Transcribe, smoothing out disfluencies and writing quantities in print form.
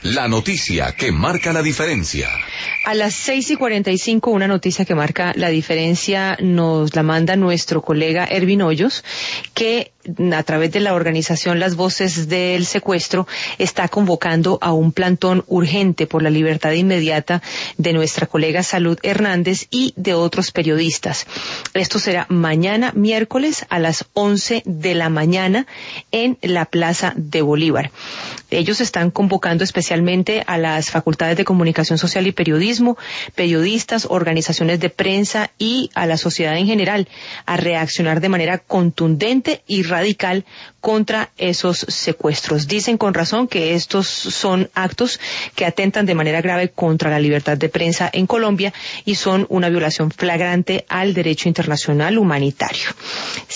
La noticia que marca la diferencia. A las 6:45, una noticia que marca la diferencia nos la manda nuestro colega Ervin Hoyos, que a través de la organización Las Voces del Secuestro está convocando a un plantón urgente por la libertad inmediata de nuestra colega Salud Hernández y de otros periodistas. Esto será mañana miércoles a las 11 de la mañana en la Plaza de Bolívar. Ellos están convocando especialmente a las facultades de Comunicación Social y Periodismo, periodistas, organizaciones de prensa y a la sociedad en general a reaccionar de manera contundente y radical contra esos secuestros. Dicen con razón que estos son actos que atentan de manera grave contra la libertad de prensa en Colombia y son una violación flagrante al derecho internacional humanitario.